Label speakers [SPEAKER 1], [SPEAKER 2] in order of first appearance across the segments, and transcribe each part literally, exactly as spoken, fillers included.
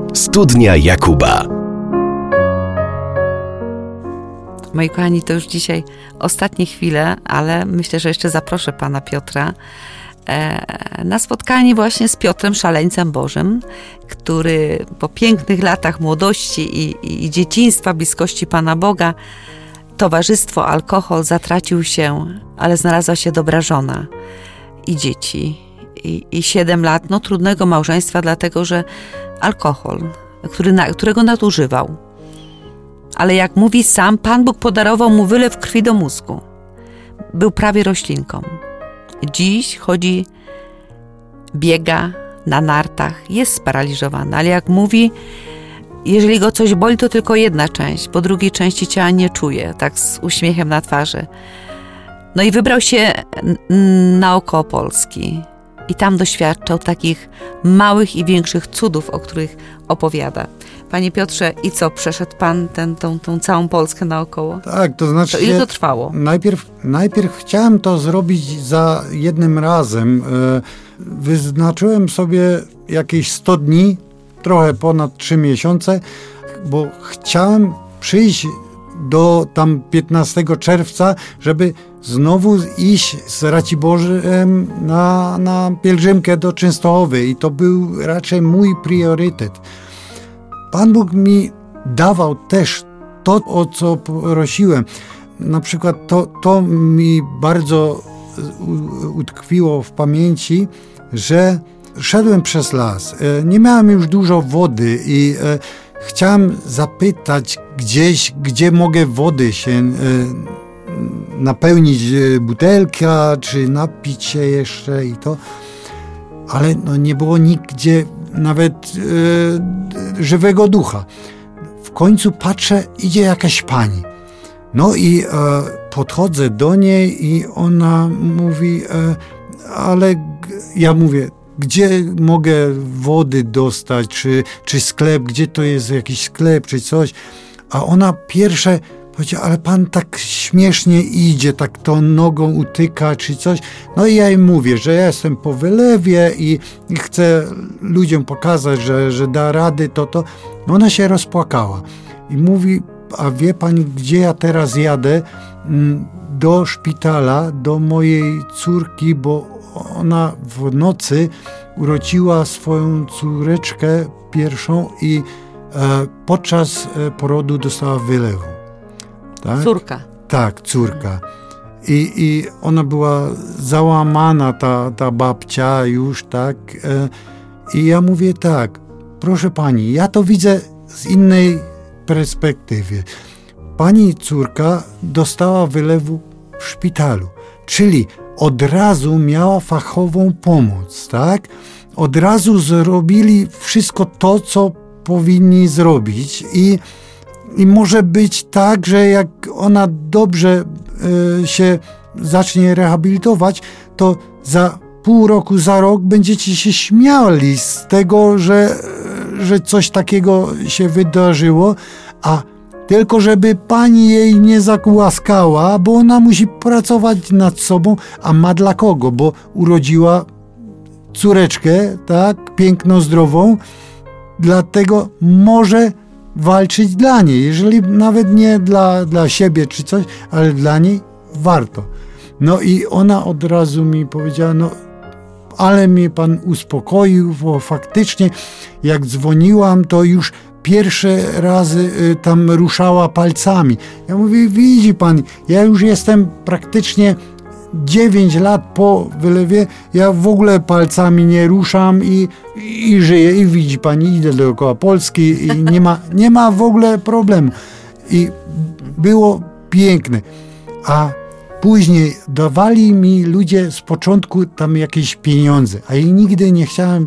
[SPEAKER 1] Studnia Jakuba.
[SPEAKER 2] Moi kochani, to już dzisiaj ostatnie chwile, ale myślę, że jeszcze zaproszę pana Piotra na spotkanie właśnie z Piotrem Szaleńcem Bożym, który po pięknych latach młodości i, i, i dzieciństwa, bliskości Pana Boga, towarzystwo, alkohol, zatracił się, ale znalazła się dobra żona i dzieci. I, i siedem lat no, trudnego małżeństwa, dlatego że alkohol, który, na, którego nadużywał. Ale jak mówi sam, Pan Bóg podarował mu wylew krwi do mózgu. Był prawie roślinką. Dziś chodzi, biega na nartach, jest sparaliżowany, ale jak mówi, jeżeli go coś boli, to tylko jedna część, bo drugiej części ciała nie czuje, tak z uśmiechem na twarzy. No i wybrał się naokoło Polski i tam doświadczał takich małych i większych cudów, o których opowiada. Panie Piotrze, i co, przeszedł pan ten, tą, tą całą Polskę naokoło?
[SPEAKER 3] Tak, to znaczy...
[SPEAKER 2] To ile to trwało?
[SPEAKER 3] Najpierw, najpierw chciałem to zrobić za jednym razem. Wyznaczyłem sobie jakieś sto dni, trochę ponad trzy miesiące, bo chciałem przyjść do tam piętnastego czerwca, żeby znowu iść z Raciborzem na, na pielgrzymkę do Częstochowy i to był raczej mój priorytet. Pan Bóg mi dawał też to, o co prosiłem. Na przykład to, to mi bardzo utkwiło w pamięci, że szedłem przez las. Nie miałem już dużo wody i chciałem zapytać gdzieś, gdzie mogę wody się napełnić, butelka, czy napić się jeszcze i to. Ale no nie było nigdzie nawet e, żywego ducha. W końcu patrzę, idzie jakaś pani. No i e, podchodzę do niej i ona mówi, e, ale g- ja mówię, gdzie mogę wody dostać, czy, czy sklep, gdzie to jest jakiś sklep, czy coś. A ona pierwsze powiedziała, ale pan tak śmiesznie idzie, tak tą nogą utyka, czy coś. No i ja jej mówię, że ja jestem po wylewie i, i chcę ludziom pokazać, że, że da rady, to, to. No ona się rozpłakała i mówi, a wie pani, gdzie ja teraz jadę? Do szpitala, do mojej córki, bo ona w nocy urodziła swoją córeczkę pierwszą i e, podczas porodu dostała wylewu. Tak?
[SPEAKER 2] Córka.
[SPEAKER 3] Tak, córka. I, i ona była załamana, ta, ta babcia już, tak. E, I ja mówię tak, proszę pani, ja to widzę z innej perspektywy. Pani córka dostała wylewu w szpitalu, czyli od razu miała fachową pomoc, tak? Od razu zrobili wszystko to, co powinni zrobić i I może być tak, że jak ona dobrze y, się zacznie rehabilitować, to za pół roku, za rok będziecie się śmiali z tego, że, że coś takiego się wydarzyło, a tylko żeby pani jej nie zagłaskała, bo ona musi pracować nad sobą, a ma dla kogo, bo urodziła córeczkę, tak, piękną, zdrową, dlatego może walczyć dla niej, jeżeli nawet nie dla, dla siebie czy coś, ale dla niej warto. No i ona od razu mi powiedziała, no ale mnie pan uspokoił, bo faktycznie jak dzwoniłam, to już pierwsze razy y, tam ruszała palcami. Ja mówię, widzi pan, ja już jestem praktycznie dziewięć lat po wylewie, ja w ogóle palcami nie ruszam i, i żyję. I widzi pani, idę dookoła Polski i nie ma, nie ma w ogóle problemu. I było piękne. A później dawali mi ludzie z początku tam jakieś pieniądze, a ja nigdy nie chciałem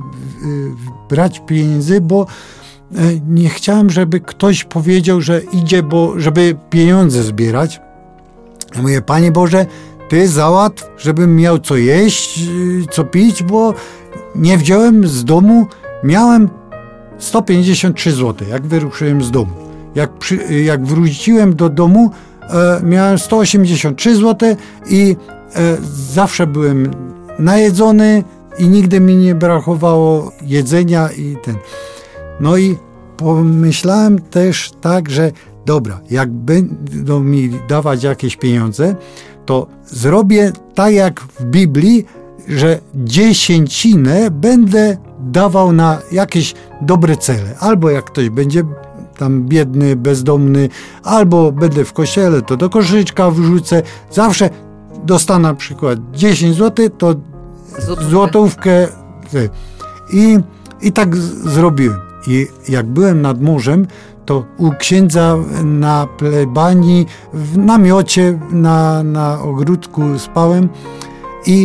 [SPEAKER 3] brać pieniędzy, bo nie chciałem, żeby ktoś powiedział, że idzie, bo żeby pieniądze zbierać. Ja mówię, Panie Boże, Ty załatw, żebym miał co jeść, co pić, bo nie wziąłem z domu, miałem sto pięćdziesiąt trzy złote, jak wyruszyłem z domu. Jak, przy, jak wróciłem do domu, e, miałem sto osiemdziesiąt trzy złote i e, zawsze byłem najedzony i nigdy mi nie brakowało jedzenia i ten. No i pomyślałem też tak, że dobra, jak będą mi dawać jakieś pieniądze, to zrobię tak jak w Biblii, że dziesięcinę będę dawał na jakieś dobre cele. Albo jak ktoś będzie tam biedny, bezdomny, albo będę w kościele, to do koszyczka wrzucę. Zawsze dostanę na przykład dziesięć złotych, to złotówkę. złotówkę. I, I tak z- zrobiłem. I jak byłem nad morzem, to u księdza na plebanii, w namiocie, na, na ogródku spałem i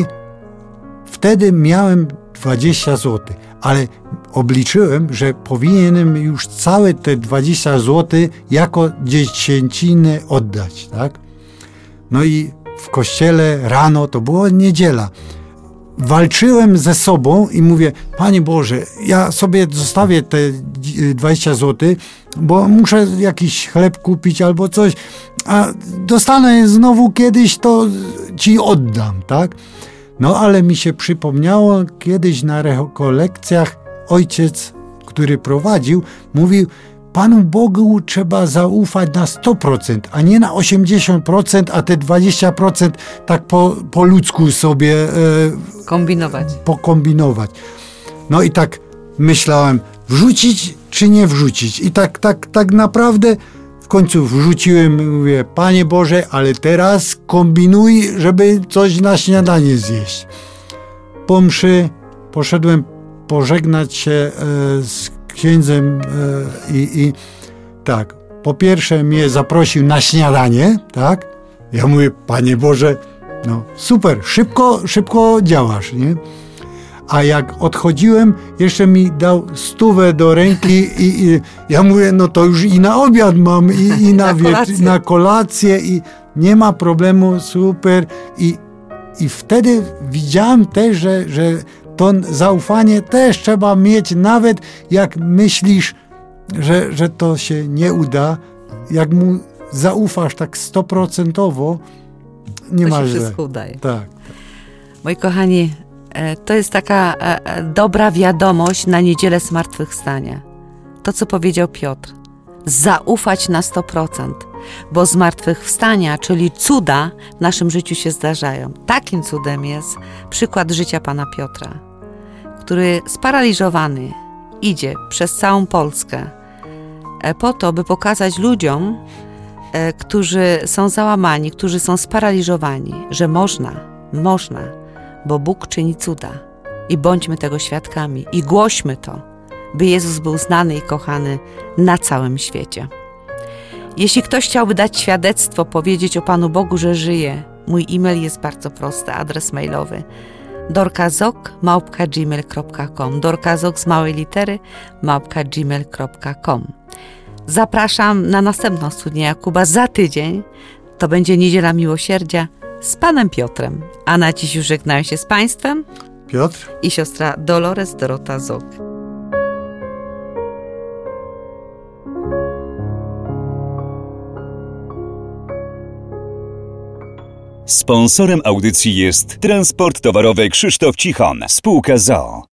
[SPEAKER 3] wtedy miałem dwadzieścia złotych, ale obliczyłem, że powinienem już całe te dwadzieścia złotych jako dziesięcinę oddać, tak? No i w kościele rano, to była niedziela, walczyłem ze sobą i mówię, Panie Boże, ja sobie zostawię te dwadzieścia złotych, bo muszę jakiś chleb kupić albo coś, a dostanę znowu kiedyś, to Ci oddam, tak? No ale mi się przypomniało, kiedyś na rekolekcjach ojciec, który prowadził, mówił, Panu Bogu trzeba zaufać na sto procent, a nie na osiemdziesiąt procent, a te dwadzieścia procent tak po, po ludzku sobie e,
[SPEAKER 2] kombinować.
[SPEAKER 3] pokombinować. No i tak myślałem, wrzucić czy nie wrzucić. I tak, tak, tak naprawdę w końcu wrzuciłem, mówię, Panie Boże, ale teraz kombinuj, żeby coś na śniadanie zjeść. Po mszy poszedłem pożegnać się e, z księdzem e, i, i tak, po pierwsze mnie zaprosił na śniadanie, tak? Ja mówię, Panie Boże, no super, szybko, szybko działasz, nie? A jak odchodziłem, jeszcze mi dał stówę do ręki i, i ja mówię, no to już i na obiad mam, i, i na,
[SPEAKER 2] na, kolację.
[SPEAKER 3] Wie, na kolację i nie ma problemu, super. I, i wtedy widziałem też, że, że to zaufanie też trzeba mieć, nawet jak myślisz, że, że to się nie uda, jak mu zaufasz tak stoprocentowo, nie
[SPEAKER 2] to
[SPEAKER 3] ma
[SPEAKER 2] się
[SPEAKER 3] źle.
[SPEAKER 2] wszystko udaje.
[SPEAKER 3] Tak.
[SPEAKER 2] Moi kochani, to jest taka dobra wiadomość na niedzielę zmartwychwstania. To, co powiedział Piotr. Zaufać na sto procent, bo zmartwychwstania, czyli cuda w naszym życiu się zdarzają. Takim cudem jest przykład życia pana Piotra, który sparaliżowany idzie przez całą Polskę po to, by pokazać ludziom, którzy są załamani, którzy są sparaliżowani, że można, można, bo Bóg czyni cuda i bądźmy tego świadkami i głośmy to, by Jezus był znany i kochany na całym świecie. Jeśli ktoś chciałby dać świadectwo, powiedzieć o Panu Bogu, że żyje, mój e-mail jest bardzo prosty, adres mailowy dorkazok małpka gmail kropka com dorkazok z małej litery małpka gmail kropka com. Zapraszam na następną studnię Jakuba za tydzień. To będzie Niedziela Miłosierdzia z panem Piotrem. A na dziś już żegnają się z państwem
[SPEAKER 3] Piotr
[SPEAKER 2] i siostra Dolores Dorota Zok.
[SPEAKER 1] Sponsorem audycji jest Transport Towarowy Krzysztof Cichon, spółka z o o.